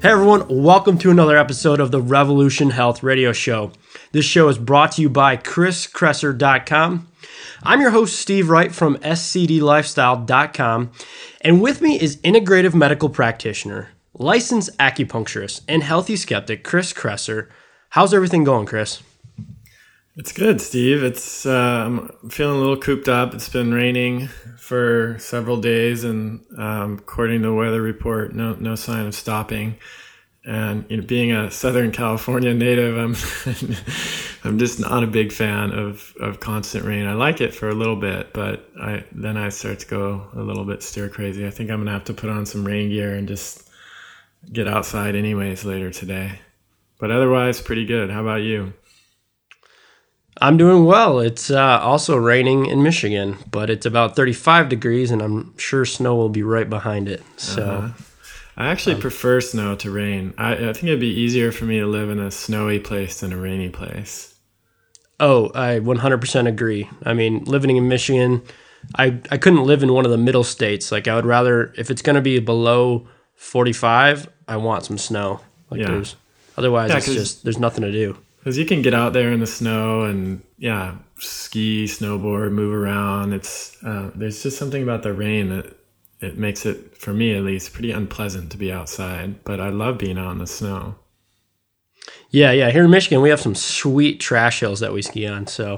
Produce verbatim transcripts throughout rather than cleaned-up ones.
Hey everyone, welcome to another episode of the Revolution Health Radio Show. This show is brought to you by Chris Kresser dot com. I'm your host, Steve Wright from S C D lifestyle dot com, and with me is integrative medical practitioner, licensed acupuncturist, and healthy skeptic, Chris Kresser. How's everything going, Chris? It's good, Steve. It's uh, I'm feeling a little cooped up. It's been raining for several days, and um, according to the weather report, no no sign of stopping. And you know, being a Southern California native, I'm I'm just not a big fan of, of constant rain. I like it for a little bit, but I then I start to go a little bit stir crazy. I think I'm gonna have to put on some rain gear and just get outside anyways later today. But otherwise, pretty good. How about you? I'm doing well. It's uh, also raining in Michigan, but it's about thirty-five degrees, and I'm sure snow will be right behind it. So, uh-huh. I actually um, prefer snow to rain. I, I think it'd be easier for me to live in a snowy place than a rainy place. Oh, I one hundred percent agree. I mean, living in Michigan, I, I couldn't live in one of the middle states. Like, I would rather, if it's going to be below forty-five, I want some snow. Like, yeah. there's otherwise yeah, it's just there's nothing to do. Because you can get out there in the snow and, yeah, ski, snowboard, move around. It's uh, there's just something about the rain that it makes it, for me at least, pretty unpleasant to be outside. But I love being out in the snow. Yeah, yeah. Here in Michigan, we have some sweet trash hills that we ski on. So,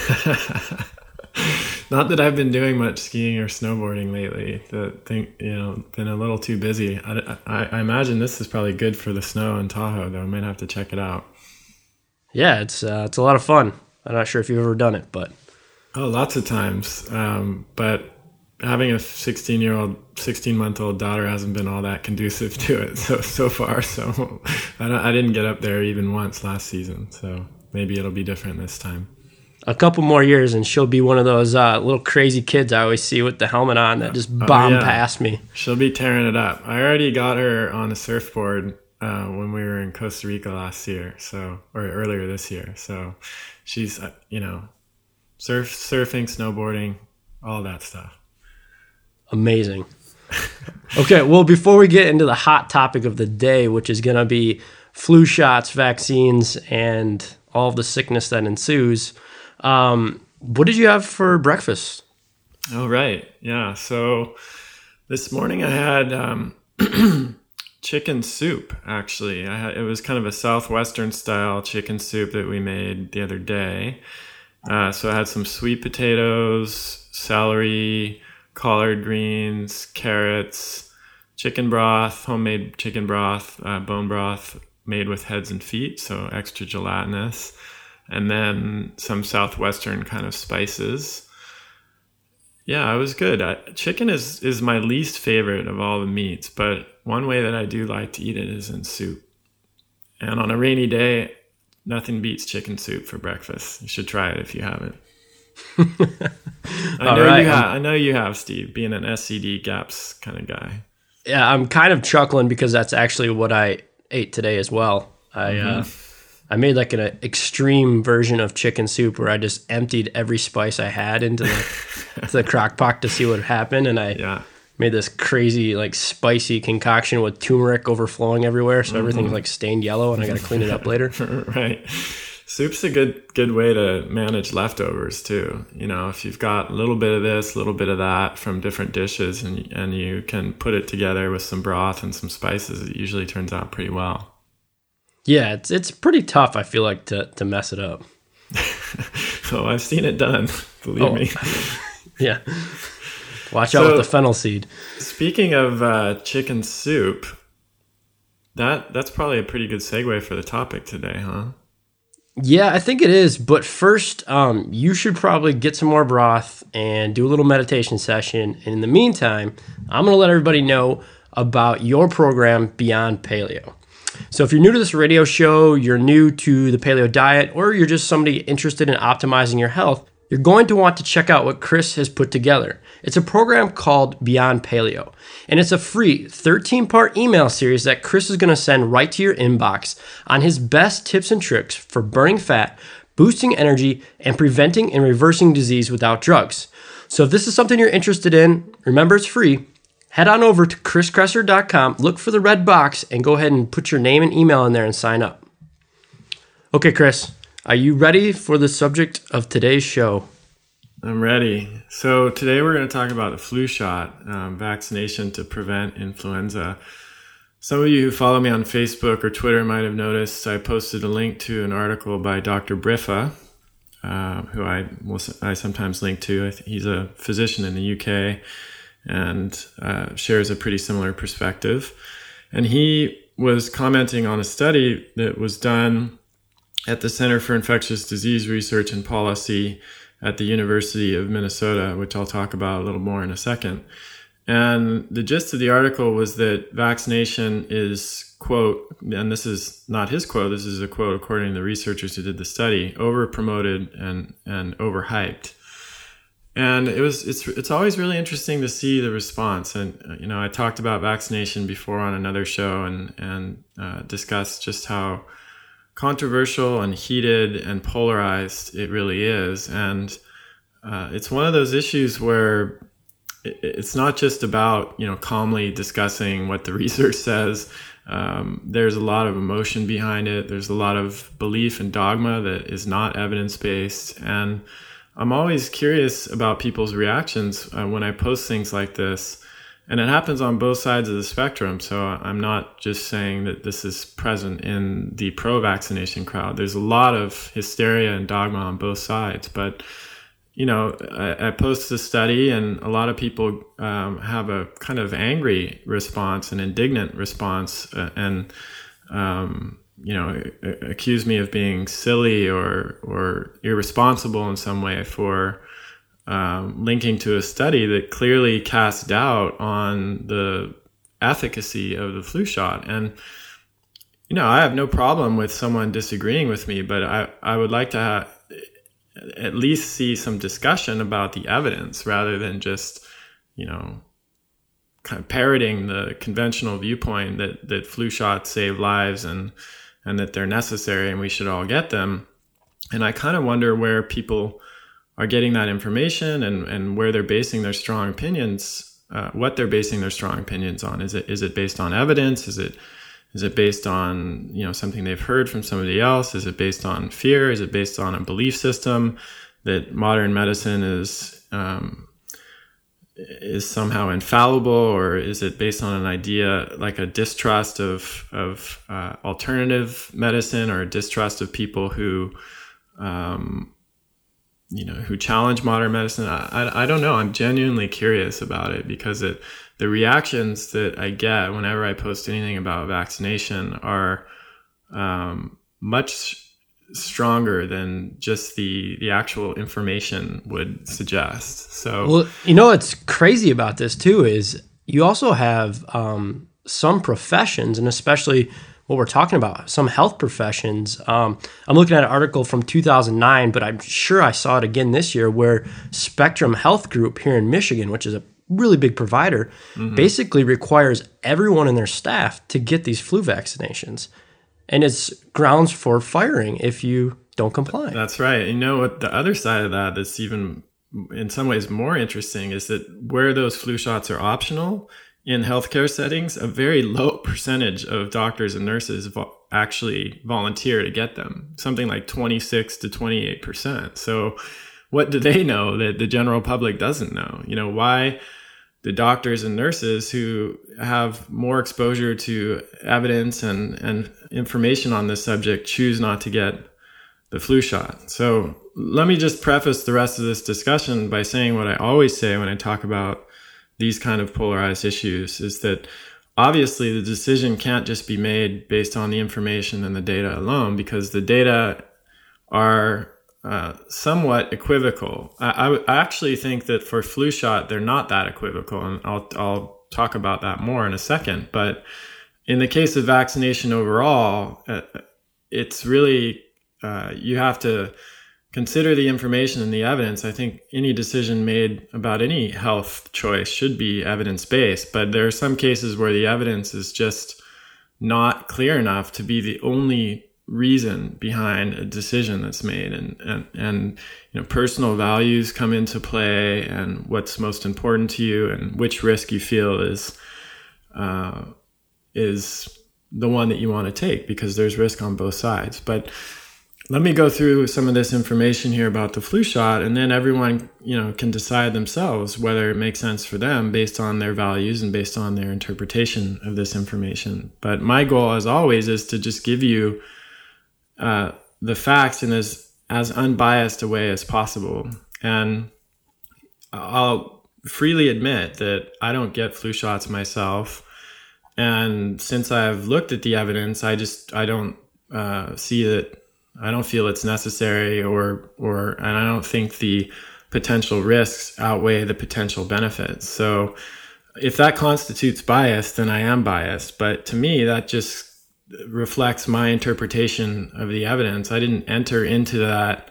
not that I've been doing much skiing or snowboarding lately. The thing, you know, been a little too busy. I, I, I imagine this is probably good for the snow in Tahoe, though. I might have to check it out. Yeah, it's uh, it's a lot of fun. I'm not sure if you've ever done it, but oh, lots of times. Um, but having a sixteen-year-old, sixteen-month-old daughter hasn't been all that conducive to it so so far. So I, don't, I didn't get up there even once last season. So maybe it'll be different this time. A couple more years, and she'll be one of those uh, little crazy kids I always see with the helmet on that just bomb oh, yeah. past me. She'll be tearing it up. I already got her on a surfboard Uh, when we were in Costa Rica last year, so or earlier this year. So she's, uh, you know, surf, surfing, snowboarding, all that stuff. Amazing. Okay, well, before we get into the hot topic of the day, which is going to be flu shots, vaccines, and all of the sickness that ensues, um, what did you have for breakfast? Oh, right. Yeah. So this morning I had um, chicken soup, actually. I had, it was kind of a Southwestern style chicken soup that we made the other day. Uh, so I had some sweet potatoes, celery, collard greens, carrots, chicken broth, homemade chicken broth, uh, bone broth made with heads and feet, so extra gelatinous, and then some Southwestern kind of spices. Yeah, it was good. I, chicken is, is my least favorite of all the meats, but one way that I do like to eat it is in soup. And on a rainy day, nothing beats chicken soup for breakfast. You should try it if you haven't. I know right. you have. I know you have, Steve, being an S C D GAPS kind of guy. Yeah, I'm kind of chuckling because that's actually what I ate today as well. I mm-hmm. uh, I made like an extreme version of chicken soup where I just emptied every spice I had into the, the crock pot to see what happened, and I yeah. made this crazy like spicy concoction with turmeric overflowing everywhere, so mm-hmm. everything's like stained yellow, and I got to clean it up later. Right. Soup's a good good way to manage leftovers too. You know, if you've got a little bit of this, a little bit of that from different dishes, and and you can put it together with some broth and some spices, it usually turns out pretty well. Yeah, it's it's pretty tough, I feel like, to, to mess it up. Oh, I've seen it done, believe oh. me. Yeah. Watch so, out with the fennel seed. Speaking of uh, chicken soup, that that's probably a pretty good segue for the topic today, huh? Yeah, I think it is. But first, um, you should probably get some more broth and do a little meditation session. And in the meantime, I'm going to let everybody know about your program, Beyond Paleo. So if you're new to this radio show, you're new to the paleo diet, or you're just somebody interested in optimizing your health, you're going to want to check out what Chris has put together. It's a program called Beyond Paleo, and it's a free thirteen-part email series that Chris is going to send right to your inbox on his best tips and tricks for burning fat, boosting energy, and preventing and reversing disease without drugs. So if this is something you're interested in, remember it's free. head on over to chris kresser dot com, look for the red box, and go ahead and put your name and email in there and sign up. Okay, Chris, are you ready for the subject of today's show? I'm ready. So today we're going to talk about the flu shot, um, vaccination to prevent influenza. Some of you who follow me on Facebook or Twitter might have noticed I posted a link to an article by Doctor Briffa, uh, who I will, I sometimes link to. He's a physician in the U K and uh, shares a pretty similar perspective. And he was commenting on a study that was done at the Center for Infectious Disease Research and Policy at the University of Minnesota, which I'll talk about a little more in a second. And the gist of the article was that vaccination is, quote, and this is not his quote, this is a quote according to the researchers who did the study, over-promoted and, and overhyped. And it was it's it's always really interesting to see the response. And, you know, I talked about vaccination before on another show and, and uh, discussed just how controversial and heated and polarized it really is. And uh, it's one of those issues where it, it's not just about, you know, calmly discussing what the research says. Um, there's a lot of emotion behind it. There's a lot of belief and dogma that is not evidence-based. And I'm always curious about people's reactions uh, when I post things like this. And it happens on both sides of the spectrum. So I'm not just saying that this is present in the pro-vaccination crowd. There's a lot of hysteria and dogma on both sides. But, you know, I, I post this study and a lot of people um, have a kind of angry response, an indignant response, uh, and, um, you know, accuse me of being silly or, or irresponsible in some way for Um, linking to a study that clearly casts doubt on the efficacy of the flu shot. And, you know, I have no problem with someone disagreeing with me, but I, I would like to ha- at least see some discussion about the evidence rather than just, you know, kind of parroting the conventional viewpoint that, that flu shots save lives and, and that they're necessary and we should all get them. And I kind of wonder where people are getting that information and, and where they're basing their strong opinions, uh, what they're basing their strong opinions on. Is it is it based on evidence? Is it is it based on, you know, something they've heard from somebody else? Is it based on fear? Is it based on a belief system that modern medicine is um, is somehow infallible, or is it based on an idea like a distrust of of uh, alternative medicine or a distrust of people who um, you know, who challenge modern medicine? I, I, I don't know. I'm genuinely curious about it because it, the reactions that I get whenever I post anything about vaccination are um, much stronger than just the, the actual information would suggest. So, well, you know, what's crazy about this too is you also have um, some professions, and especially what we're talking about, some health professions. Um, I'm looking at an article from two thousand nine, but I'm sure I saw it again this year, where Spectrum Health Group here in Michigan, which is a really big provider, mm-hmm. basically requires everyone in their staff to get these flu vaccinations. And it's grounds for firing if you don't comply. That's right. You know what, the other side of that that's even in some ways more interesting is that where those flu shots are optional, in healthcare settings, a very low percentage of doctors and nurses vo- actually volunteer to get them, something like twenty-six to twenty-eight percent. So what do they know that the general public doesn't know? You know, why the doctors and nurses who have more exposure to evidence and, and information on this subject choose not to get the flu shot. So let me just preface the rest of this discussion by saying what I always say when I talk about these kind of polarized issues, is that obviously the decision can't just be made based on the information and the data alone, because the data are uh, somewhat equivocal. I, I actually think that for flu shot, they're not that equivocal, and I'll, I'll talk about that more in a second. But in the case of vaccination overall, uh, it's really, uh, you have to consider the information and the evidence. I think any decision made about any health choice should be evidence-based, but there are some cases where the evidence is just not clear enough to be the only reason behind a decision that's made, and, and, and, you know, personal values come into play, and what's most important to you, and which risk you feel is, uh, is the one that you want to take, because there's risk on both sides. But let me go through some of this information here about the flu shot, and then everyone, you know, can decide themselves whether it makes sense for them based on their values and based on their interpretation of this information. But my goal, as always, is to just give you uh, the facts in as, as unbiased a way as possible. And I'll freely admit that I don't get flu shots myself. And since I've looked at the evidence, I just, I don't uh, see that I don't feel it's necessary, or, or, and I don't think the potential risks outweigh the potential benefits. So if that constitutes bias, then I am biased. But to me, that just reflects my interpretation of the evidence. I didn't enter into that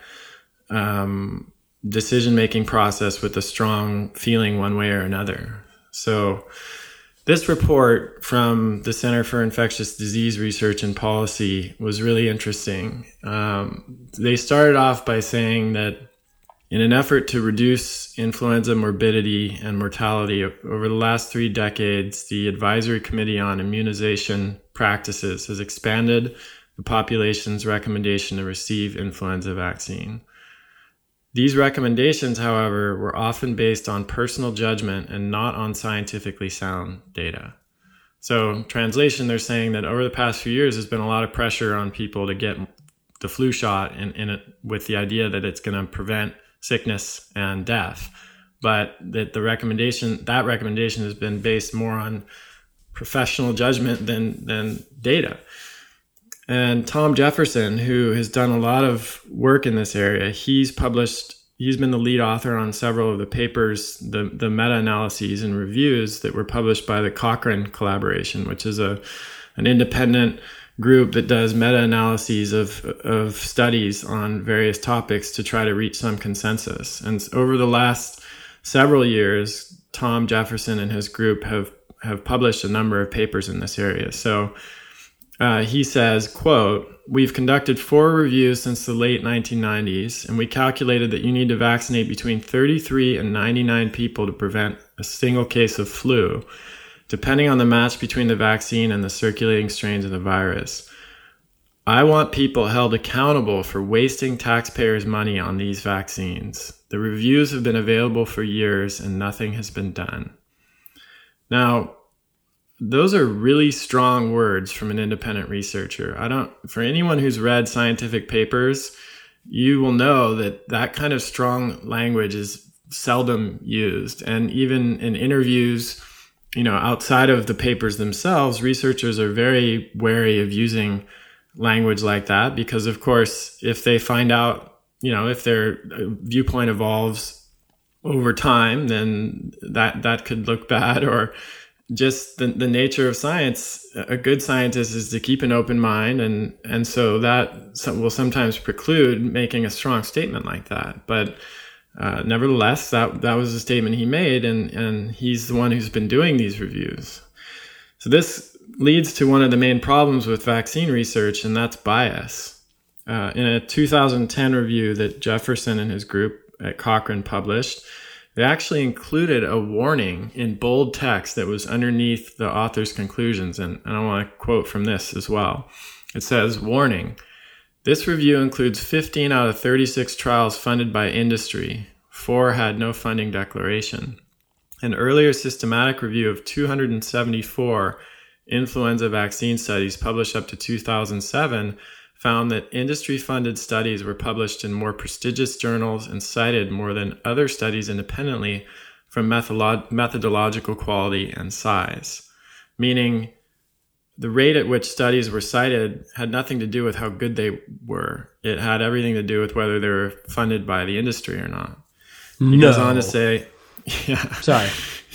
um, decision-making process with a strong feeling one way or another. So this report from the Center for Infectious Disease Research and Policy was really interesting. Um, they started off by saying that in an effort to reduce influenza morbidity and mortality over the last three decades, the Advisory Committee on Immunization Practices has expanded the population's recommendation to receive influenza vaccine. These recommendations, however, were often based on personal judgment and not on scientifically sound data. So, translation, they're saying that over the past few years, there's been a lot of pressure on people to get the flu shot in, in it, with the idea that it's going to prevent sickness and death. But that the recommendation, that recommendation has been based more on professional judgment than, than data. And Tom Jefferson, who has done a lot of work in this area, he's published, he's been the lead author on several of the papers, the, the meta-analyses and reviews that were published by the Cochrane Collaboration, which is a an independent group that does meta-analyses of, of studies on various topics to try to reach some consensus. And over the last several years, Tom Jefferson and his group have, have published a number of papers in this area. So Uh, he says, quote, "We've conducted four reviews since the late nineteen nineties, and we calculated that you need to vaccinate between thirty-three and ninety-nine people to prevent a single case of flu, depending on the match between the vaccine and the circulating strains of the virus. I want people held accountable for wasting taxpayers' money on these vaccines. The reviews have been available for years and nothing has been done." Now, those are really strong words from an independent researcher. I don't, for anyone who's read scientific papers, you will know that that kind of strong language is seldom used. And even in interviews, you know, outside of the papers themselves, researchers are very wary of using language like that because, of course, if they find out, you know, if their viewpoint evolves over time, then that, that could look bad. Or just the, the nature of science, a good scientist is to keep an open mind. And, and so that will sometimes preclude making a strong statement like that. But uh, nevertheless, that, that was a statement he made, and, and he's the one who's been doing these reviews. So this leads to one of the main problems with vaccine research, and that's bias. Uh, in a two thousand ten review that Jefferson and his group at Cochrane published, they actually included a warning in bold text that was underneath the author's conclusions. And, and I want to quote from this as well. It says, "Warning, this review includes fifteen out of thirty-six trials funded by industry. Four had no funding declaration. An earlier systematic review of two hundred seventy-four influenza vaccine studies published up to two thousand seven found that industry-funded studies were published in more prestigious journals and cited more than other studies independently from methodolo- methodological quality and size." Meaning, the rate at which studies were cited had nothing to do with how good they were. It had everything to do with whether they were funded by the industry or not. He no. goes on to say, yeah. Sorry.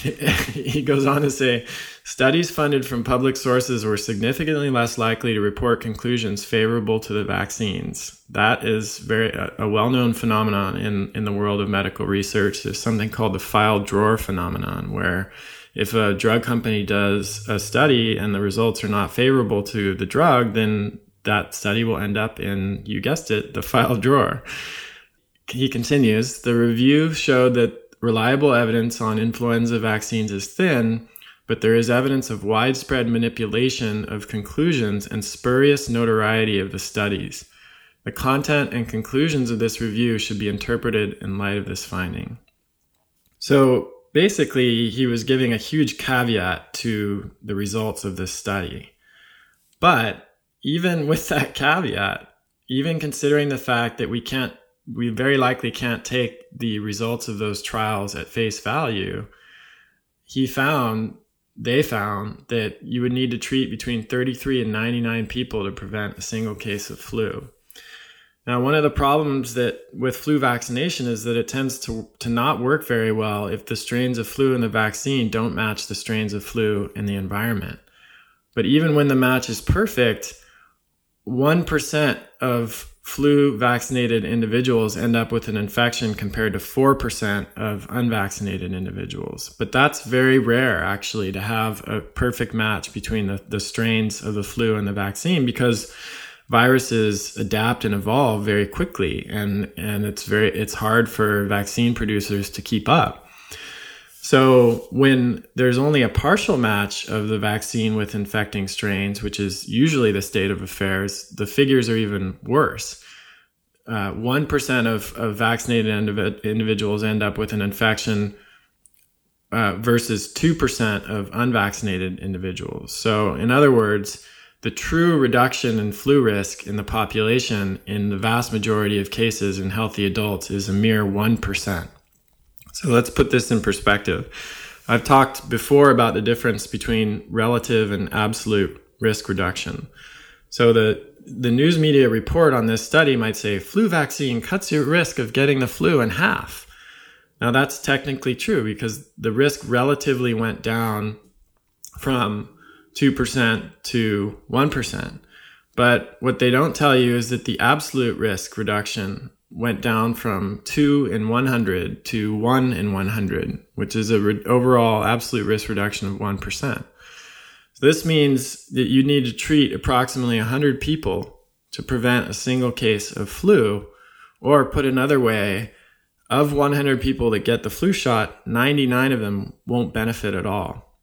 He goes on to say, "Studies funded from public sources were significantly less likely to report conclusions favorable to the vaccines." That is very a, a well-known phenomenon in, in the world of medical research. There's something called the file drawer phenomenon, where if a drug company does a study and the results are not favorable to the drug, then that study will end up in, you guessed it, the file drawer. He continues, the review showed that reliable evidence on influenza vaccines is thin, but there is evidence of widespread manipulation of conclusions and spurious notoriety of the studies. The content and conclusions of this review should be interpreted in light of this finding. So basically, he was giving a huge caveat to the results of this study. But even with that caveat, even considering the fact that we can't, we very likely can't take the results of those trials at face value, he found They found that you would need to treat between thirty-three and ninety-nine people to prevent a single case of flu. Now, one of the problems that with flu vaccination is that it tends to, to not work very well if the strains of flu in the vaccine don't match the strains of flu in the environment. But even when the match is perfect, one percent of flu vaccinated individuals end up with an infection compared to four percent of unvaccinated individuals. But that's very rare, actually, to have a perfect match between the, the strains of the flu and the vaccine, because viruses adapt and evolve very quickly, and, and it's very it's hard for vaccine producers to keep up. So when there's only a partial match of the vaccine with infecting strains, which is usually the state of affairs, the figures are even worse. Uh, one percent of, of vaccinated indiv- individuals end up with an infection uh, versus two percent of unvaccinated individuals. So in other words, the true reduction in flu risk in the population in the vast majority of cases in healthy adults is a mere one percent. So let's put this in perspective. I've talked before about the difference between relative and absolute risk reduction. So the, the news media report on this study might say flu vaccine cuts your risk of getting the flu in half. Now that's technically true because the risk relatively went down from two percent to one percent. But what they don't tell you is that the absolute risk reduction went down from two in one hundred to one in one hundred, which is a re- overall absolute risk reduction of one percent. So this means that you need to treat approximately one hundred people to prevent a single case of flu, or put another way, of one hundred people that get the flu shot, ninety-nine of them won't benefit at all.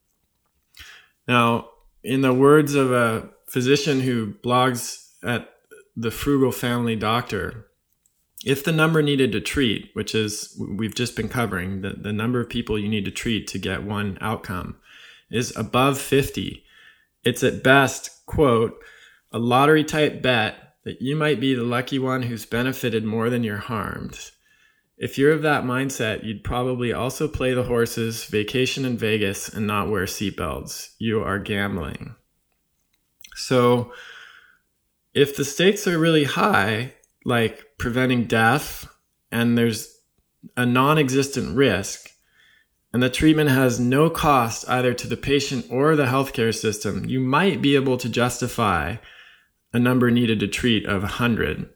Now, in the words of a physician who blogs at the Frugal Family Doctor, if the number needed to treat, which is, we've just been covering, the, the number of people you need to treat to get one outcome, is above fifty, it's at best, quote, a lottery type bet that you might be the lucky one who's benefited more than you're harmed. If you're of that mindset, you'd probably also play the horses, vacation in Vegas, and not wear seatbelts. You are gambling. So if the stakes are really high, like preventing death, and there's a non-existent risk, and the treatment has no cost either to the patient or the healthcare system, you might be able to justify a number needed to treat of one hundred.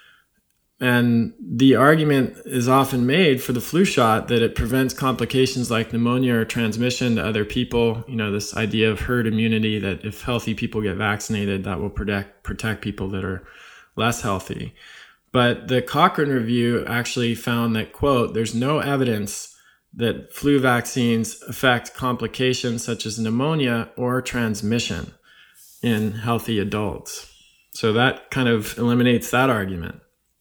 And the argument is often made for the flu shot that it prevents complications like pneumonia or transmission to other people. You know, this idea of herd immunity, that if healthy people get vaccinated, that will protect protect people that are less healthy. But the Cochrane review actually found that, quote, there's no evidence that flu vaccines affect complications such as pneumonia or transmission in healthy adults. So that kind of eliminates that argument.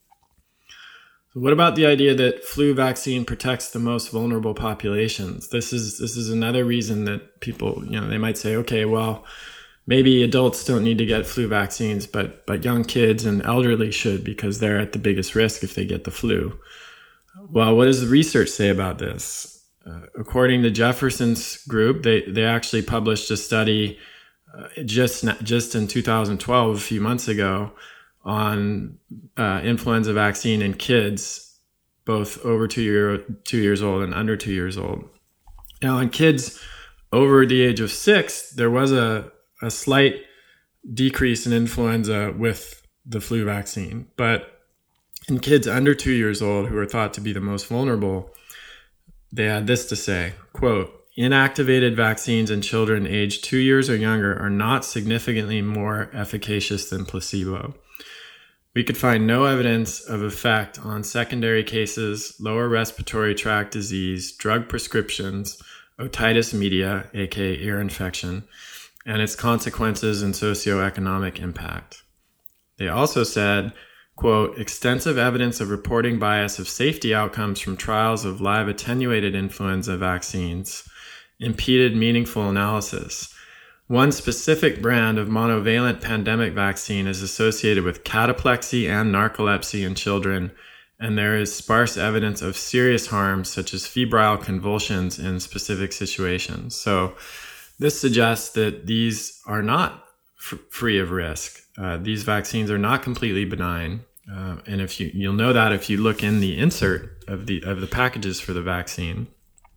So what about the idea that flu vaccine protects the most vulnerable populations? This is this is another reason that people, you know, they might say, okay, well, maybe adults don't need to get flu vaccines, but but young kids and elderly should, because they're at the biggest risk if they get the flu. Well, what does the research say about this? Uh, according to Jefferson's group, they, they actually published a study uh, just just in two thousand twelve, a few months ago, on uh, influenza vaccine in kids, both over two year two years old and under two years old. Now, in kids over the age of six, there was a a slight decrease in influenza with the flu vaccine. But in kids under two years old, who are thought to be the most vulnerable, they had this to say, quote, inactivated vaccines in children aged two years or younger are not significantly more efficacious than placebo. We could find no evidence of effect on secondary cases, lower respiratory tract disease, drug prescriptions, otitis media, aka ear infection, and its consequences and socioeconomic impact. They also said, quote, extensive evidence of reporting bias of safety outcomes from trials of live attenuated influenza vaccines impeded meaningful analysis. One specific brand of monovalent pandemic vaccine is associated with cataplexy and narcolepsy in children, and there is sparse evidence of serious harms such as febrile convulsions in specific situations. So this suggests that these are not f- free of risk. Uh, these vaccines are not completely benign. Uh, and if you, you'll know that if you look in the insert of the of the packages for the vaccine.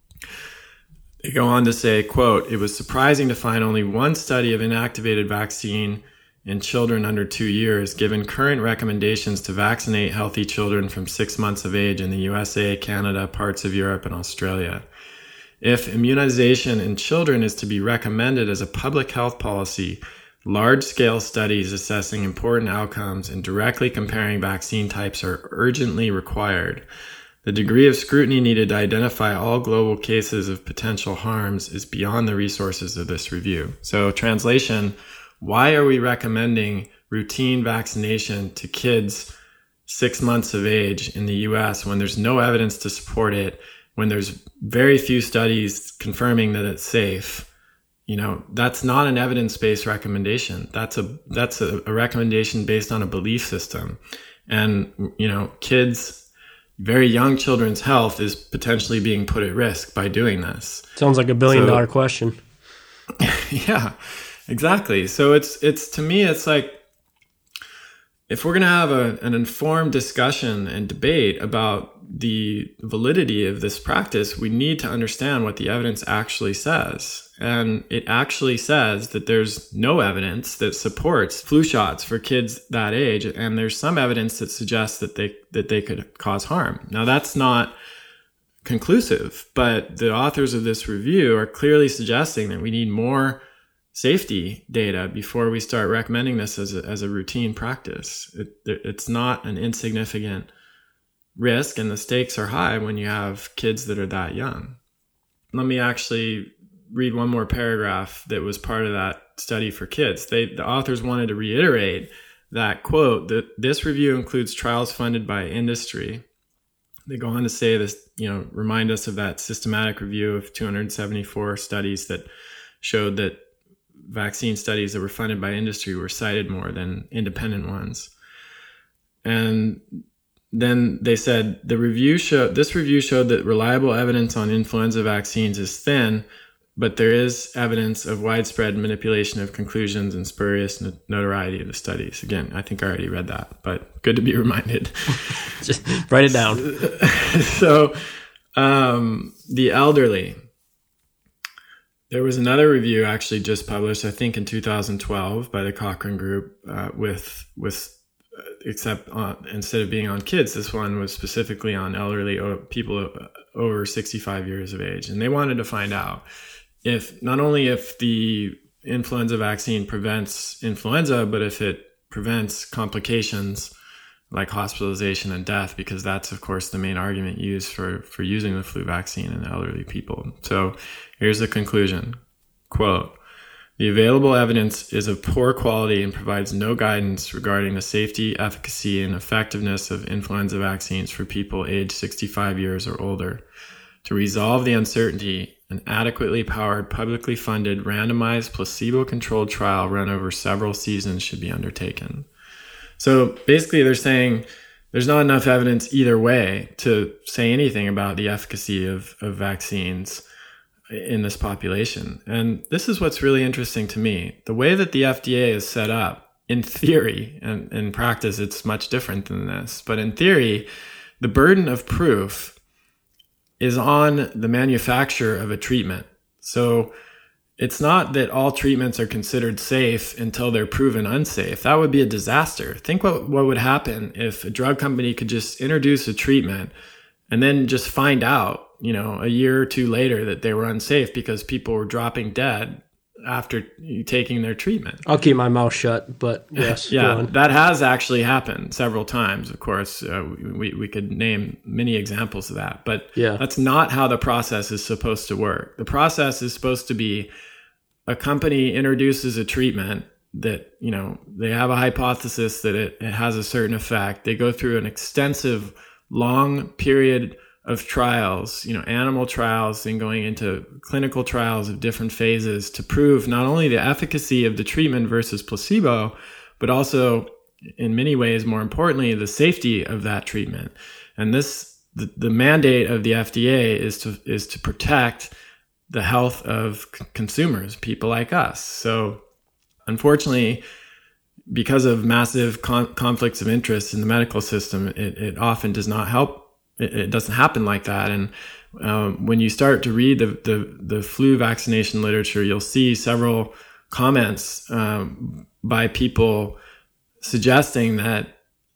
They go on to say, quote, it was surprising to find only one study of inactivated vaccine in children under two years, given current recommendations to vaccinate healthy children from six months of age in the U S A, Canada, parts of Europe, and Australia. If immunization in children is to be recommended as a public health policy, large-scale studies assessing important outcomes and directly comparing vaccine types are urgently required. The degree of scrutiny needed to identify all global cases of potential harms is beyond the resources of this review. So, translation, why are we recommending routine vaccination to kids six months of age in the U S when there's no evidence to support it, when there's very few studies confirming that it's safe? You know, that's not an evidence-based recommendation. That's a that's a, a recommendation based on a belief system. And, you know, kids, very young children's health is potentially being put at risk by doing this. Sounds like a billion so, dollar question. Yeah, exactly. So it's it's to me, it's like, if we're going to have a, an informed discussion and debate about the validity of this practice, we need to understand what the evidence actually says. And it actually says that there's no evidence that supports flu shots for kids that age. And there's some evidence that suggests that they, that they could cause harm. Now, that's not conclusive, but the authors of this review are clearly suggesting that we need more safety data before we start recommending this as a, as a routine practice. It, it's not an insignificant risk, and the stakes are high when you have kids that are that young. Let me actually read one more paragraph that was part of that study for kids. They, the authors wanted to reiterate that, quote, that this review includes trials funded by industry. They go on to say this, you know, remind us of that systematic review of two hundred seventy-four studies that showed that vaccine studies that were funded by industry were cited more than independent ones. And then they said the review showed this review showed that reliable evidence on influenza vaccines is thin, but there is evidence of widespread manipulation of conclusions and spurious notoriety of the studies. Again, I think I already read that, but good to be reminded. Just write it down. So, um, the elderly. There was another review actually just published, I think in two thousand twelve, by the Cochrane Group, uh, with with uh, except on, instead of being on kids, this one was specifically on elderly o- people over sixty-five years of age, and they wanted to find out if not only if the influenza vaccine prevents influenza, but if it prevents complications like hospitalization and death, because that's, of course, the main argument used for, for using the flu vaccine in elderly people. So here's the conclusion. Quote, the available evidence is of poor quality and provides no guidance regarding the safety, efficacy, and effectiveness of influenza vaccines for people aged sixty-five years or older. To resolve the uncertainty, an adequately powered, publicly funded, randomized, placebo-controlled trial run over several seasons should be undertaken. So basically they're saying there's not enough evidence either way to say anything about the efficacy of, of vaccines in this population. And this is what's really interesting to me. The way that the F D A is set up, in theory, and in practice it's much different than this, but in theory, the burden of proof is on the manufacturer of a treatment. So it's not that all treatments are considered safe until they're proven unsafe. That would be a disaster. Think what, what would happen if a drug company could just introduce a treatment and then just find out, you know, a year or two later that they were unsafe because people were dropping dead after taking their treatment. I'll keep my mouth shut, but yes. Yeah, that has actually happened several times. Of course, uh, we, we could name many examples of that, but yeah. that's not how the process is supposed to work. The process is supposed to be a company introduces a treatment that, you know, they have a hypothesis that it, it has a certain effect. They go through an extensive, long period of trials, you know, animal trials, then going into clinical trials of different phases to prove not only the efficacy of the treatment versus placebo, but also, in many ways, more importantly, the safety of that treatment. And this, the, the mandate of the F D A is to is to protect the health of c- consumers, people like us. So, unfortunately, because of massive con- conflicts of interest in the medical system, it, it often does not help. It doesn't happen like that. And um, when you start to read the, the, the flu vaccination literature, you'll see several comments um, by people suggesting that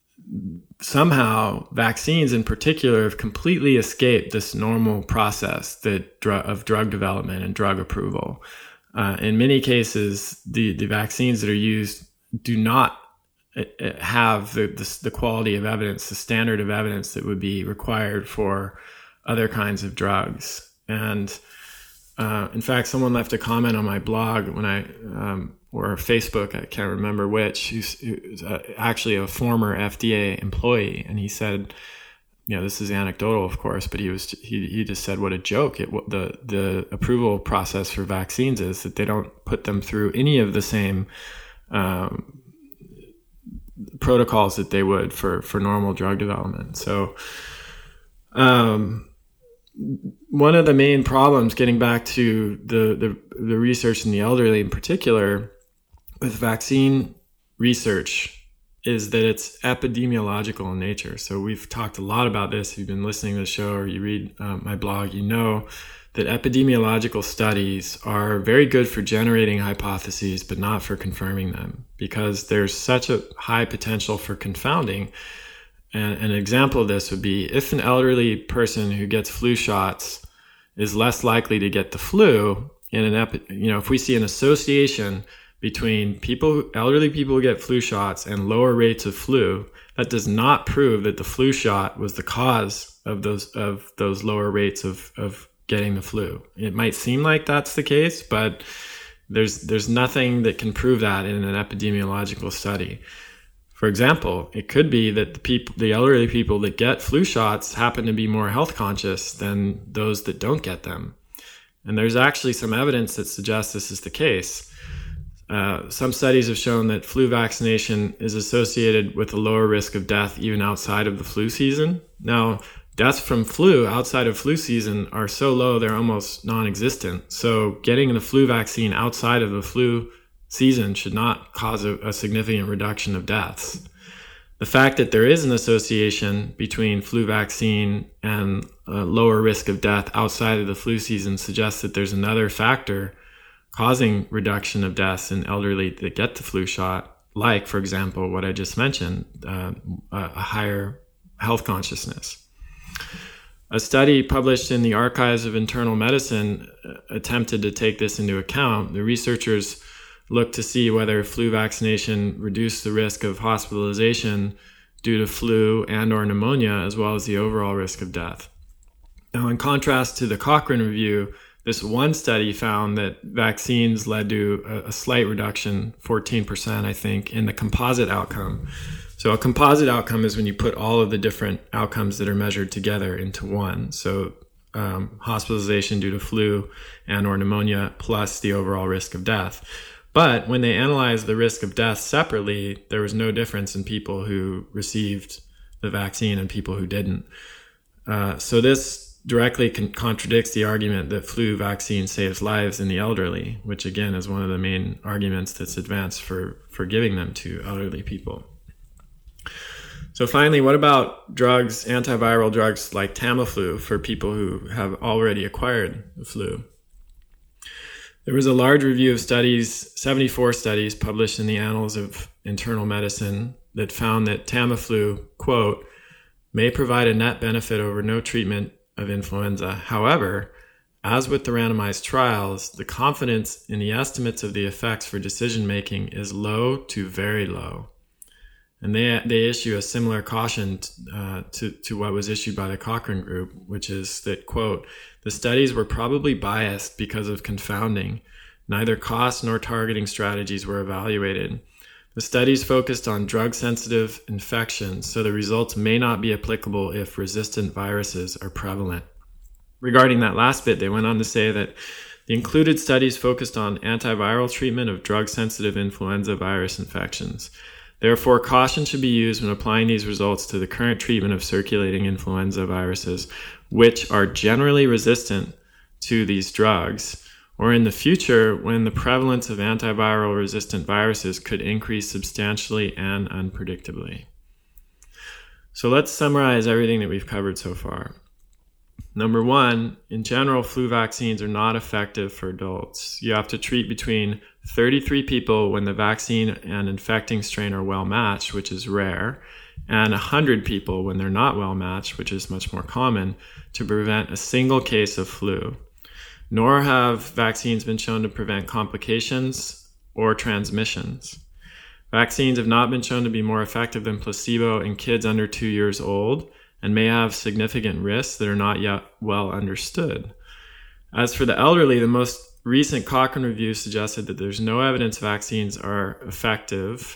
somehow vaccines in particular have completely escaped this normal process that dr- of drug development and drug approval. Uh, in many cases, the, the vaccines that are used do not have the, the the quality of evidence, the standard of evidence that would be required for other kinds of drugs. And uh, in fact, someone left a comment on my blog when I, um, or Facebook, I can't remember which, who's, who's uh, actually a former F D A employee. And he said, you know, this is anecdotal, of course, but he was, he, he just said what a joke it, what the, the approval process for vaccines is, that they don't put them through any of the same, um, protocols that they would for, for normal drug development. So, um, one of the main problems, getting back to the, the, the research in the elderly in particular, with vaccine research, is that it's epidemiological in nature. So we've talked a lot about this. If you've been listening to the show or you read um, my blog, you know that epidemiological studies are very good for generating hypotheses, but not for confirming them, because there's such a high potential for confounding. And an example of this would be if an elderly person who gets flu shots is less likely to get the flu in an epi- you know, if we see an association between people, elderly people who get flu shots and lower rates of flu, that does not prove that the flu shot was the cause of those, of those lower rates of, of getting the flu. It might seem like that's the case, but there's there's nothing that can prove that in an epidemiological study. For example, it could be that the people, the elderly people that get flu shots happen to be more health conscious than those that don't get them. And there's actually some evidence that suggests this is the case. Uh, some studies have shown that flu vaccination is associated with a lower risk of death even outside of the flu season. Now, deaths from flu outside of flu season are so low they're almost non-existent. So getting the flu vaccine outside of the flu season should not cause a, a significant reduction of deaths. The fact that there is an association between flu vaccine and a lower risk of death outside of the flu season suggests that there's another factor causing reduction of deaths in elderly that get the flu shot, like, for example, what I just mentioned, uh, a higher health consciousness. A study published in the Archives of Internal Medicine attempted to take this into account. The researchers looked to see whether flu vaccination reduced the risk of hospitalization due to flu and or pneumonia, as well as the overall risk of death. Now, in contrast to the Cochrane review, this one study found that vaccines led to a, a slight reduction, fourteen percent, I think, in the composite outcome. So a composite outcome is when you put all of the different outcomes that are measured together into one. So um, hospitalization due to flu and or pneumonia plus the overall risk of death. But when they analyzed the risk of death separately, there was no difference in people who received the vaccine and people who didn't. Uh, so this directly con- contradicts the argument that flu vaccine saves lives in the elderly, which again is one of the main arguments that's advanced for, for giving them to elderly people. So finally, what about drugs, antiviral drugs like Tamiflu for people who have already acquired the flu? There was a large review of studies, seventy-four studies published in the Annals of Internal Medicine, that found that Tamiflu, quote, may provide a net benefit over no treatment of influenza. However, as with the randomized trials, the confidence in the estimates of the effects for decision making is low to very low. And they they issue a similar caution uh, to, to what was issued by the Cochrane Group, which is that, quote, the studies were probably biased because of confounding. Neither cost nor targeting strategies were evaluated. The studies focused on drug-sensitive infections, so the results may not be applicable if resistant viruses are prevalent. Regarding that last bit, they went on to say that the included studies focused on antiviral treatment of drug-sensitive influenza virus infections. Therefore, caution should be used when applying these results to the current treatment of circulating influenza viruses, which are generally resistant to these drugs, or in the future when the prevalence of antiviral resistant viruses could increase substantially and unpredictably. So let's summarize everything that we've covered so far. Number one, in general, flu vaccines are not effective for adults. You have to treat between thirty-three people when the vaccine and infecting strain are well matched, which is rare, and one hundred people when they're not well matched, which is much more common, to prevent a single case of flu. Nor have vaccines been shown to prevent complications or transmissions. Vaccines have not been shown to be more effective than placebo in kids under two years old, and may have significant risks that are not yet well understood. As for the elderly, the most recent Cochrane review suggested that there's no evidence vaccines are effective,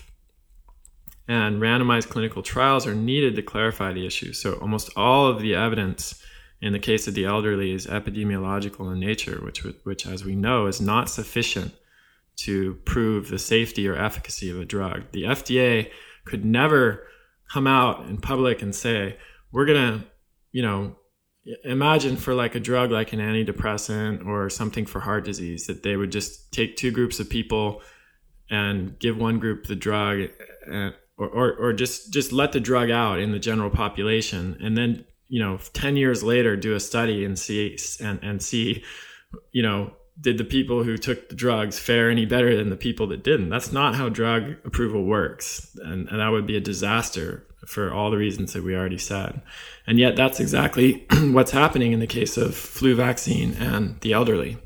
and randomized clinical trials are needed to clarify the issue. So almost all of the evidence in the case of the elderly is epidemiological in nature, which, which as we know, is not sufficient to prove the safety or efficacy of a drug. The F D A could never come out in public and say, we're going to, you know, imagine for like a drug like an antidepressant or something for heart disease, that they would just take two groups of people and give one group the drug and, or, or, or just, just let the drug out in the general population. And then, you know, ten years later, do a study and see, and, and see, you know, did the people who took the drugs fare any better than the people that didn't? That's not how drug approval works. And, and that would be a disaster for all the reasons that we already said. And yet that's exactly what's happening in the case of flu vaccine and the elderly.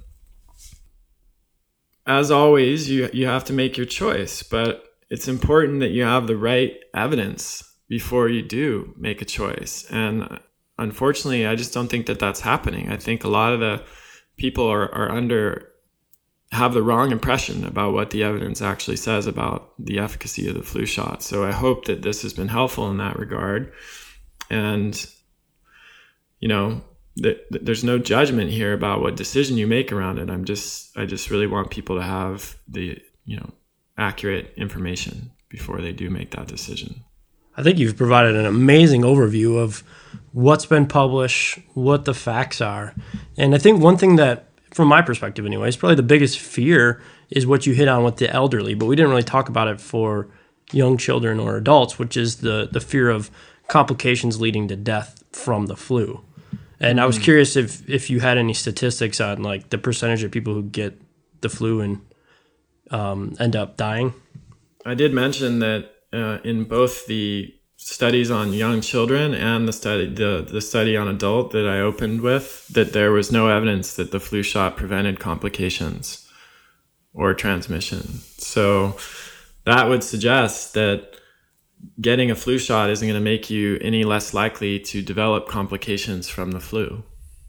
As always, you, you have to make your choice, but it's important that you have the right evidence before you do make a choice. And unfortunately, I just don't think that that's happening. I think a lot of the people are, are under, have the wrong impression about what the evidence actually says about the efficacy of the flu shot. So I hope that this has been helpful in that regard. And, you know, th- th- there's no judgment here about what decision you make around it. I'm just, I just really want people to have the, you know, accurate information before they do make that decision. I think you've provided an amazing overview of what's been published, what the facts are. And I think one thing that, from my perspective anyway, is probably the biggest fear is what you hit on with the elderly, but we didn't really talk about it for young children or adults, which is the, the fear of complications leading to death from the flu. And mm. I was curious if, if you had any statistics on like the percentage of people who get the flu and um, end up dying. I did mention that uh, in both the studies on young children and the study the, the study on adult that I opened with, that there was no evidence that the flu shot prevented complications or transmission. So that would suggest that getting a flu shot isn't going to make you any less likely to develop complications from the flu.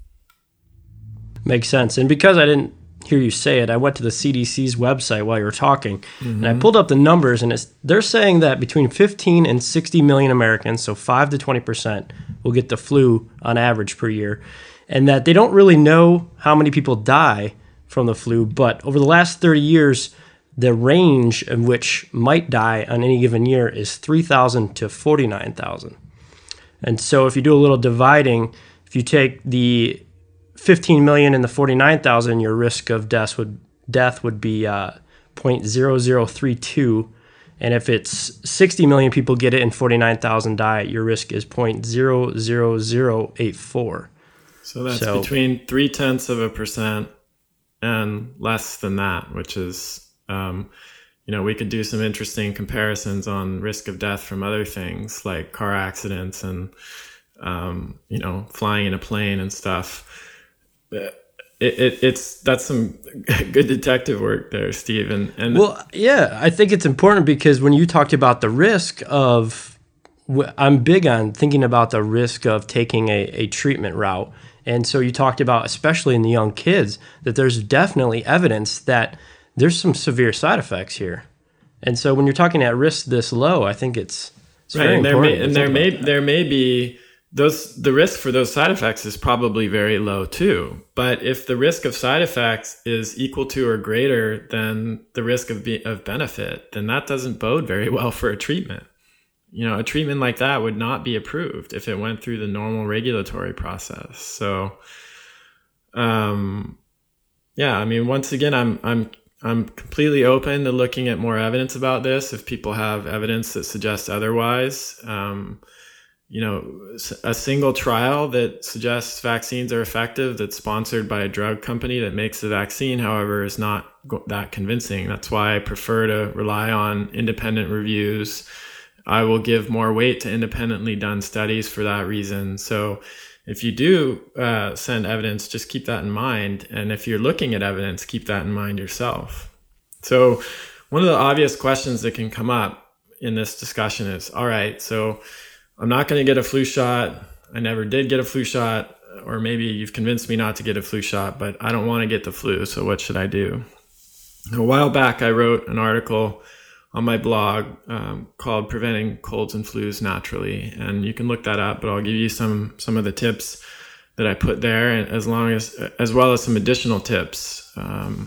Makes sense. And because I didn't hear you say it, I went to the C D C's website while you were talking, mm-hmm. and I pulled up the numbers, and it's, they're saying that between fifteen and sixty million Americans, so five to twenty percent, will get the flu on average per year, and that they don't really know how many people die from the flu, but over the last thirty years, the range in which might die on any given year is three thousand to forty-nine thousand. And so if you do a little dividing, if you take the fifteen million and the forty-nine thousand, your risk of death would death would be uh, zero point zero zero three two, and if it's sixty million people get it and forty-nine thousand die, your risk is zero point zero zero zero eight four. So that's so, between three tenths of a percent and less than that, which is, um, you know, we could do some interesting comparisons on risk of death from other things like car accidents and um, you know, flying in a plane and stuff. It, it, it's that's some good detective work there, Steve. And, and well, yeah, I think it's important because when you talked about the risk of, I'm big on thinking about the risk of taking a, a treatment route. And so you talked about, especially in the young kids, that there's definitely evidence that there's some severe side effects here. And so when you're talking at risk this low, I think it's, it's right. very And there important. may, and there may there may be those the risk for those side effects is probably very low too. But if the risk of side effects is equal to or greater than the risk of be, of benefit, then that doesn't bode very well for a treatment. You know, a treatment like that would not be approved if it went through the normal regulatory process. So, um, yeah, I mean, once again, I'm I'm I'm completely open to looking at more evidence about this. If people have evidence that suggests otherwise, um, you know, a single trial that suggests vaccines are effective that's sponsored by a drug company that makes the vaccine, however, is not that convincing. That's why I prefer to rely on independent reviews. I will give more weight to independently done studies for that reason. So if you do uh, send evidence, just keep that in mind. And if you're looking at evidence, keep that in mind yourself. So one of the obvious questions that can come up in this discussion is, all right, so I'm not going to get a flu shot. I never did get a flu shot, or maybe you've convinced me not to get a flu shot, but I don't want to get the flu. So what should I do? A while back, I wrote an article on my blog um, called Preventing Colds and Flus Naturally. And you can look that up, but I'll give you some some of the tips that I put there, and as long as as well as some additional tips um,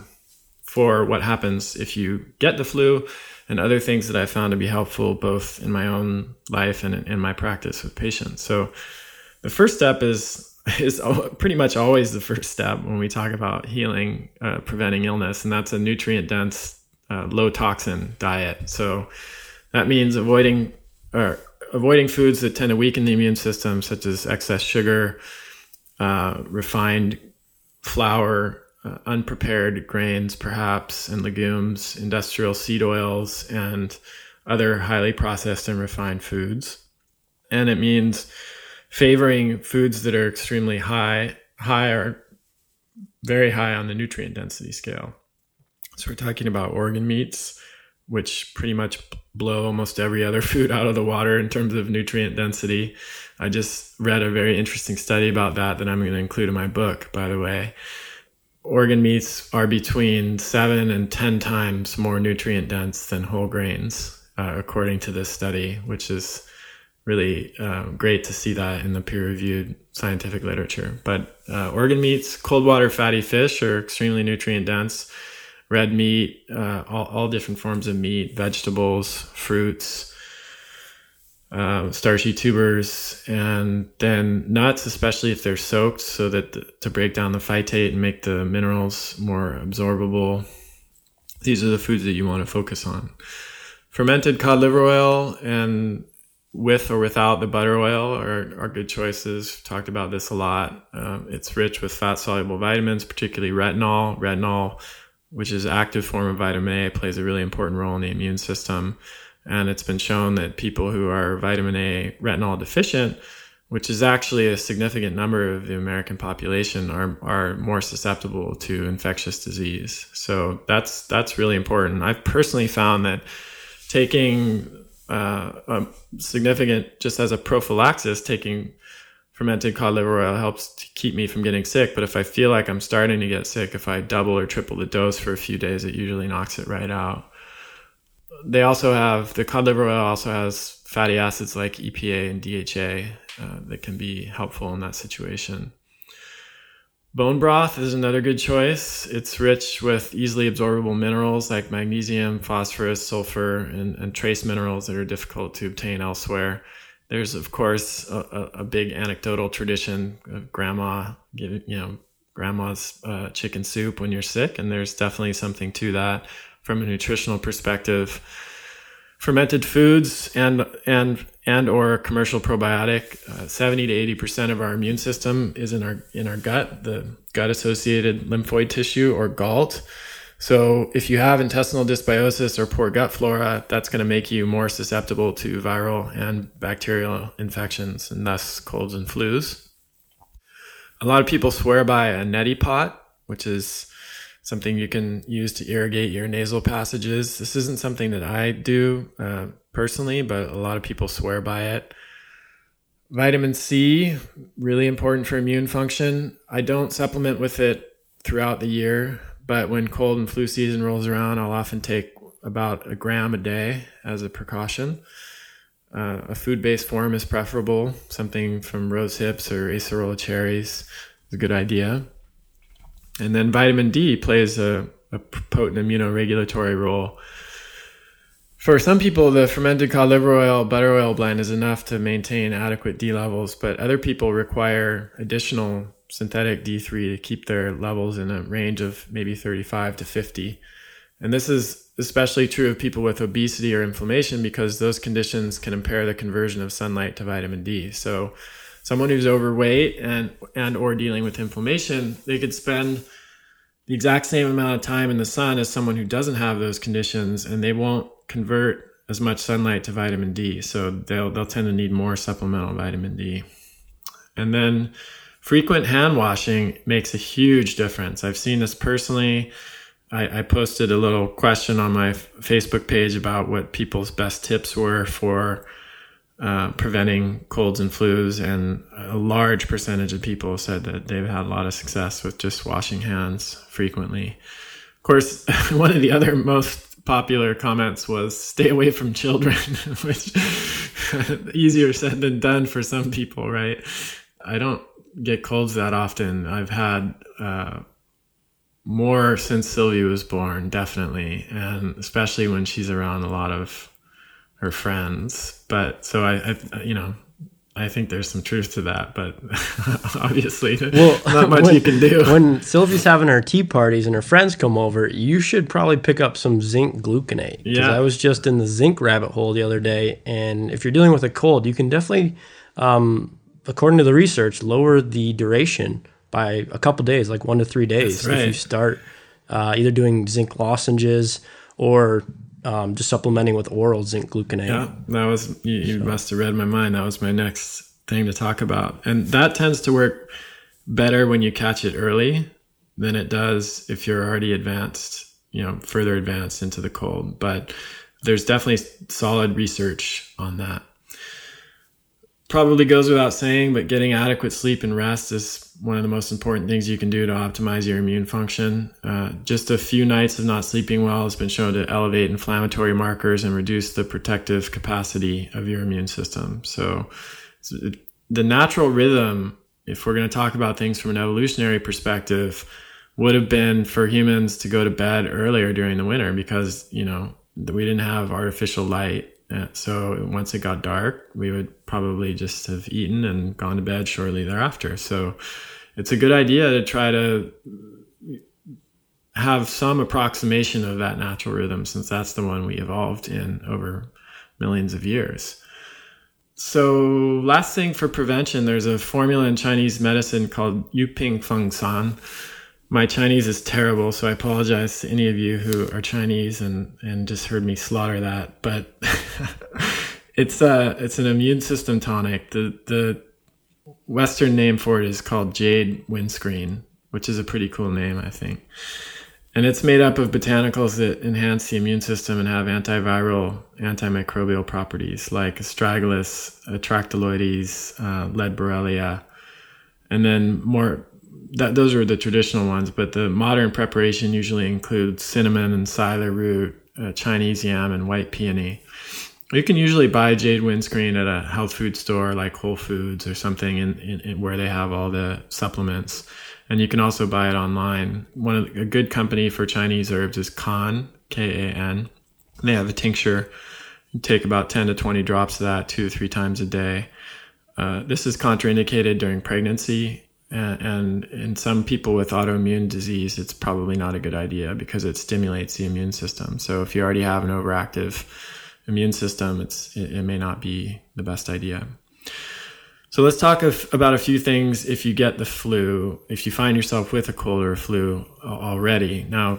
for what happens if you get the flu, and other things that I found to be helpful both in my own life and in, in my practice with patients. So the first step is is pretty much always the first step when we talk about healing, uh, preventing illness, and that's a nutrient-dense, Uh, low toxin diet. So that means avoiding or avoiding foods that tend to weaken the immune system, such as excess sugar, uh, refined flour, uh, unprepared grains, perhaps, and legumes, industrial seed oils, and other highly processed and refined foods. And it means favoring foods that are extremely high, high or very high on the nutrient density scale. So we're talking about organ meats, which pretty much blow almost every other food out of the water in terms of nutrient density. I just read a very interesting study about that that I'm going to include in my book, by the way. Organ meats are between seven and ten times more nutrient dense than whole grains, uh, according to this study, which is really uh, great to see that in the peer-reviewed scientific literature. But uh, organ meats, cold water fatty fish are extremely nutrient dense. Red meat, uh, all, all different forms of meat, vegetables, fruits, uh, starchy tubers, and then nuts, especially if they're soaked, so that the, to break down the phytate and make the minerals more absorbable. These are the foods that you want to focus on. Fermented cod liver oil and with or without the butter oil are, are good choices. We've talked about this a lot. Uh, it's rich with fat-soluble vitamins, particularly retinol. Retinol, which is an active form of vitamin A, plays a really important role in the immune system. And it's been shown that people who are vitamin A retinol deficient, which is actually a significant number of the American population, are are more susceptible to infectious disease. So that's that's really important. I've personally found that taking uh, a significant, just as a prophylaxis, taking fermented cod liver oil helps to keep me from getting sick. But if I feel like I'm starting to get sick, if I double or triple the dose for a few days, it usually knocks it right out. They also have, the cod liver oil also has fatty acids like E P A and D H A uh, that can be helpful in that situation. Bone broth is another good choice. It's rich with easily absorbable minerals like magnesium, phosphorus, sulfur, and, and trace minerals that are difficult to obtain elsewhere. There's, of course, a, a big anecdotal tradition of grandma giving, you know, grandma's uh, chicken soup when you're sick, and there's definitely something to that from a nutritional perspective. Fermented foods and and and or commercial probiotic, uh, seventy to eighty percent of our immune system is in our in our gut, the gut-associated lymphoid tissue, or GALT. So if you have intestinal dysbiosis or poor gut flora, that's going to make you more susceptible to viral and bacterial infections, and thus colds and flus. A lot of people swear by a neti pot, which is something you can use to irrigate your nasal passages. This isn't something that I do uh, personally, but a lot of people swear by it. Vitamin C, really important for immune function. I don't supplement with it throughout the year, but when cold and flu season rolls around, I'll often take about a gram a day as a precaution. Uh, a food-based form is preferable. Something from rose hips or acerola cherries is a good idea. And then vitamin D plays a, a potent immunoregulatory role. For some people, the fermented cod liver oil, butter oil blend is enough to maintain adequate D levels, but other people require additional synthetic D three to keep their levels in a range of maybe thirty-five to fifty. And this is especially true of people with obesity or inflammation because those conditions can impair the conversion of sunlight to vitamin D. So someone who's overweight and, and or dealing with inflammation, they could spend the exact same amount of time in the sun as someone who doesn't have those conditions, and they won't convert as much sunlight to vitamin D. So they'll they'll tend to need more supplemental vitamin D. And then frequent hand washing makes a huge difference. I've seen this personally. I, I posted a little question on my Facebook page about what people's best tips were for uh, preventing colds and flus, and a large percentage of people said that they've had a lot of success with just washing hands frequently. Of course, one of the other most popular comments was stay away from children, which easier said than done for some people, right? I don't get colds that often. I've had uh, more since Sylvie was born, definitely, and especially when she's around a lot of her friends. But so I, I you know, I think there's some truth to that, but obviously well, not much when, you can do. When Sylvie's having her tea parties and her friends come over, you should probably pick up some zinc gluconate. Yeah. I was just in the zinc rabbit hole the other day, and if you're dealing with a cold, you can definitely, um, according to the research, lower the duration by a couple days, like one to three days. That's right. If you start uh, either doing zinc lozenges or Um, just supplementing with oral zinc gluconate. Yeah, that was, you, you so. must have read my mind. That was my next thing to talk about. And that tends to work better when you catch it early than it does if you're already advanced, you know, further advanced into the cold. But there's definitely solid research on that. Probably goes without saying, but getting adequate sleep and rest is one of the most important things you can do to optimize your immune function. Uh, just a few nights of not sleeping well has been shown to elevate inflammatory markers and reduce the protective capacity of your immune system. So the natural rhythm, if we're going to talk about things from an evolutionary perspective, would have been for humans to go to bed earlier during the winter because, you know, we didn't have artificial light. So once it got dark, we would probably just have eaten and gone to bed shortly thereafter. So it's a good idea to try to have some approximation of that natural rhythm, since that's the one we evolved in over millions of years. So last thing for prevention, there's a formula in Chinese medicine called Yuping Feng San. My Chinese is terrible, so I apologize to any of you who are Chinese and, and just heard me slaughter that. But it's a, it's an immune system tonic. The the Western name for it is called Jade Windscreen, which is a pretty cool name, I think. And it's made up of botanicals that enhance the immune system and have antiviral, antimicrobial properties like astragalus, atractyloides, uh, lead borrelia, and then more... That, those are the traditional ones, but the modern preparation usually includes cinnamon and psyllar root, uh, Chinese yam, and white peony. You can usually buy Jade Windscreen at a health food store like Whole Foods or something in, in, in where they have all the supplements. And you can also buy it online. One of the, a good company for Chinese herbs is Kan, K A N. They have a tincture. You take about ten to twenty drops of that two to three times a day. Uh, this is contraindicated during pregnancy. And in some people with autoimmune disease, it's probably not a good idea because it stimulates the immune system. So if you already have an overactive immune system, it's it, it may not be the best idea. So let's talk of, about a few things if you get the flu, if you find yourself with a cold or a flu already. Now,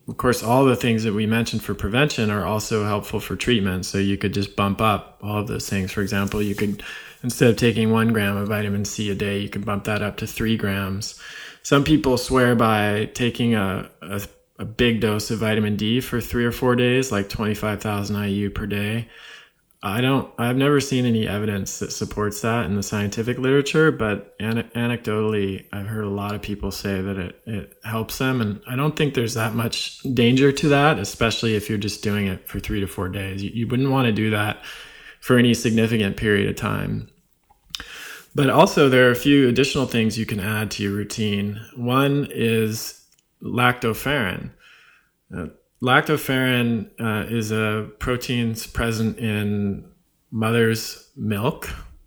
of course, all the things that we mentioned for prevention are also helpful for treatment. So you could just bump up all of those things. For example, you could, instead of taking one gram of vitamin C a day, you could bump that up to three grams. Some people swear by taking a, a, a big dose of vitamin D for three or four days, like twenty-five thousand I U per day. I don't, I've never seen any evidence that supports that in the scientific literature, but an- anecdotally, I've heard a lot of people say that it, it helps them. And I don't think there's that much danger to that, especially if you're just doing it for three to four days. You, you wouldn't want to do that for any significant period of time. But also there are a few additional things you can add to your routine. One is lactoferrin. Uh, Lactoferrin uh, is a protein present in mother's milk.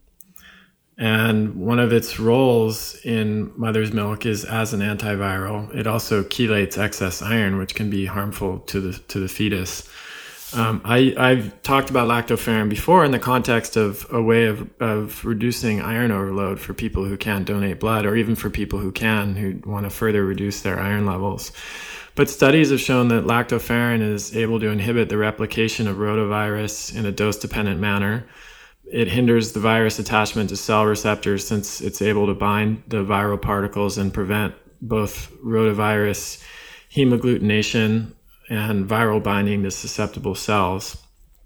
And one of its roles in mother's milk is as an antiviral. It also chelates excess iron, which can be harmful to the to the fetus. Um, I, I've talked about lactoferrin before in the context of a way of, of reducing iron overload for people who can't donate blood, or even for people who can, who want to further reduce their iron levels. But studies have shown that lactoferrin is able to inhibit the replication of rotavirus in a dose-dependent manner. It hinders the virus attachment to cell receptors since it's able to bind the viral particles and prevent both rotavirus hemagglutination and viral binding to susceptible cells.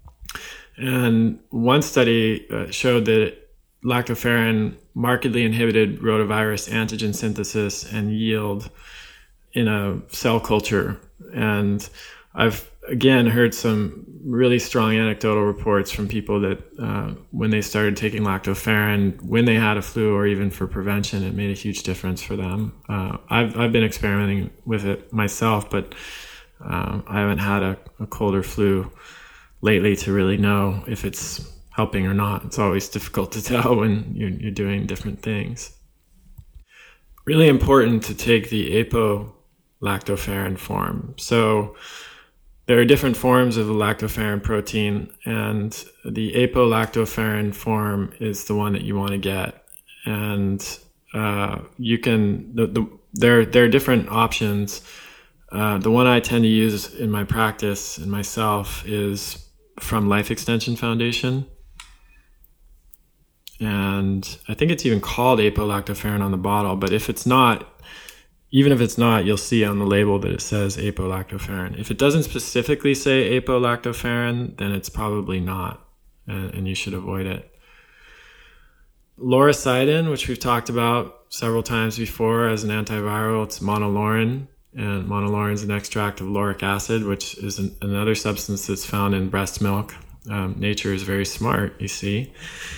And one study uh, showed that lactoferrin markedly inhibited rotavirus antigen synthesis and yield in a cell culture. And I've, again, heard some really strong anecdotal reports from people that uh, when they started taking lactoferrin, when they had a flu or even for prevention, it made a huge difference for them. Uh, I've, I've been experimenting with it myself, but um, I haven't had a, a cold or flu lately to really know if it's helping or not. It's always difficult to tell when you're, you're doing different things. Really important to take the apoliactoferrin form. So there are different forms of the lactoferrin protein, and the apoliactoferrin form is the one that you want to get. And uh, you can, the, the, there, there are different options. Uh, the one I tend to use in my practice and myself is from Life Extension Foundation. And I think it's even called apoliactoferrin on the bottle, but if it's not, even if it's not, you'll see on the label that it says apoliactoferrin. If it doesn't specifically say apoliactoferrin, then it's probably not, and, and you should avoid it. Lauricidin, which we've talked about several times before as an antiviral, it's monolaurin, and monolaurin is an extract of lauric acid, which is an, another substance that's found in breast milk. Um, nature is very smart, you see.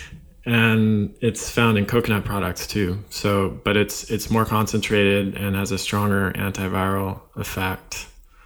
And it's found in coconut products too. So, but it's it's more concentrated and has a stronger antiviral effect.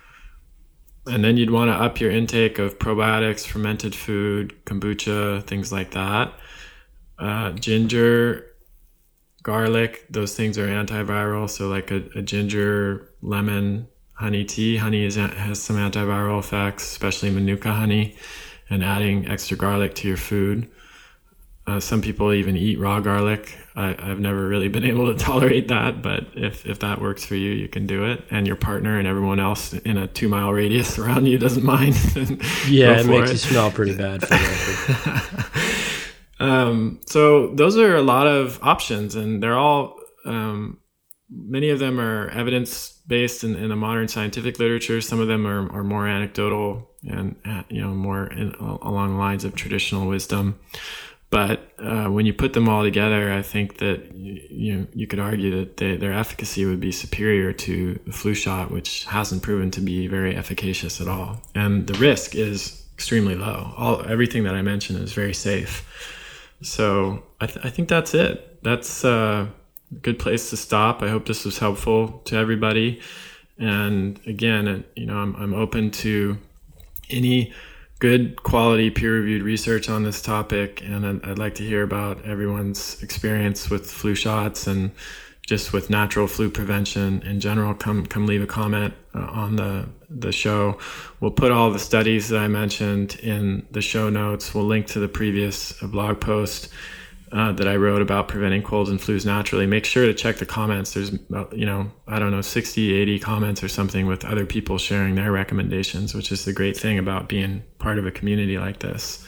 And then you'd want to up your intake of probiotics, fermented food, kombucha, things like that. Uh, ginger, garlic, those things are antiviral. So like a, a ginger, lemon, honey tea. Honey is, has some antiviral effects, especially Manuka honey, and adding extra garlic to your food. Uh, some people even eat raw garlic. I, I've never really been able to tolerate that, but if, if that works for you, you can do it. And your partner and everyone else in a two mile radius around you doesn't mind. Yeah, it makes it. you smell pretty bad for that. um, so those are a lot of options, and they're all, um, many of them are evidence-based in, in the modern scientific literature. Some of them are, are more anecdotal and, you know, more in, along the lines of traditional wisdom. But uh, when you put them all together, I think that you you, you could argue that they, their efficacy would be superior to the flu shot, which hasn't proven to be very efficacious at all. And the risk is extremely low. All everything that I mentioned is very safe. So I, th- I think that's it. That's a good place to stop. I hope this was helpful to everybody. And again, you know, I'm I'm open to any good quality peer-reviewed research on this topic, and I'd, I'd like to hear about everyone's experience with flu shots and just with natural flu prevention in general. Come come leave a comment uh, on the the show. We'll put all the studies that I mentioned in the show notes. We'll link to the previous blog post. uh, that I wrote about preventing colds and flus naturally, make sure to check the comments. There's, you know, I don't know, sixty, eighty comments or something with other people sharing their recommendations, which is the great thing about being part of a community like this.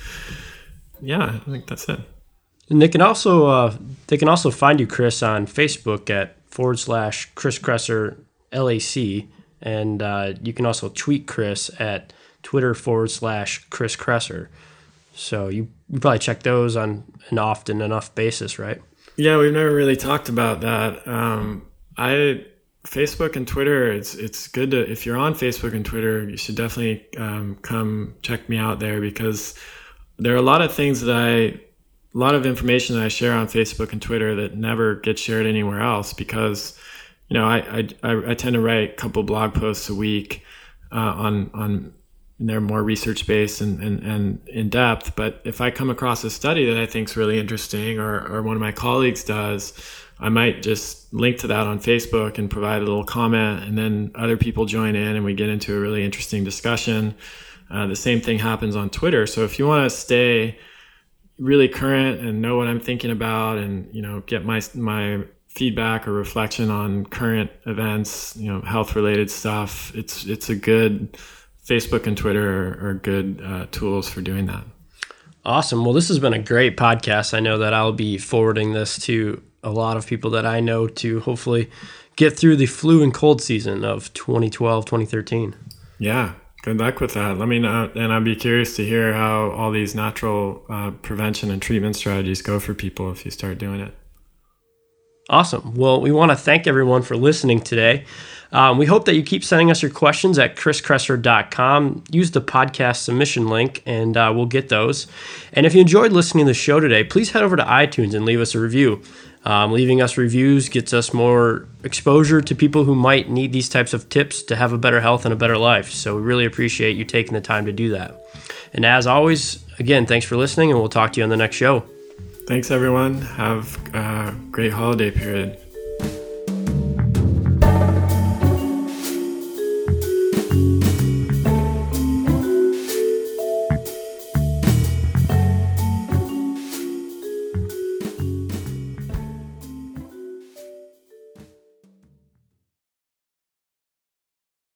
Yeah, I think that's it. And they can also uh, they can also find you, Chris, on Facebook at forward slash Chris Kresser L A C, and uh, you can also tweet Chris at Twitter forward slash Chris Kresser. So you, you probably check those on an often enough basis, right? Yeah, we've never really talked about that. Um, I Facebook and Twitter. It's it's good to, if you're on Facebook and Twitter, you should definitely um, come check me out there, because there are a lot of things that I. A lot of information that I share on Facebook and Twitter that never gets shared anywhere else, because, you know, I I, I tend to write a couple blog posts a week uh, on on they're more research based and, and, and in depth. But if I come across a study that I think is really interesting, or or one of my colleagues does, I might just link to that on Facebook and provide a little comment, and then other people join in and we get into a really interesting discussion. Uh, the same thing happens on Twitter. So if you want to stay really current and know what I'm thinking about, and, you know, get my my feedback or reflection on current events, you know, health related stuff, it's it's a good Facebook and Twitter are, are good uh, tools for doing that. Awesome. Well, this has been a great podcast. I know that I'll be forwarding this to a lot of people that I know to hopefully get through the flu and cold season of twenty twelve, twenty thirteen. Yeah. Good luck with that. Let me know, and I'd be curious to hear how all these natural uh, prevention and treatment strategies go for people if you start doing it. Awesome. Well, we want to thank everyone for listening today. Um, we hope that you keep sending us your questions at chris kresser dot com. Use the podcast submission link, and uh, we'll get those. And if you enjoyed listening to the show today, please head over to iTunes and leave us a review. Um, leaving us reviews gets us more exposure to people who might need these types of tips to have a better health and a better life. So we really appreciate you taking the time to do that. And as always, again, thanks for listening, and we'll talk to you on the next show. Thanks, everyone. Have a great holiday period.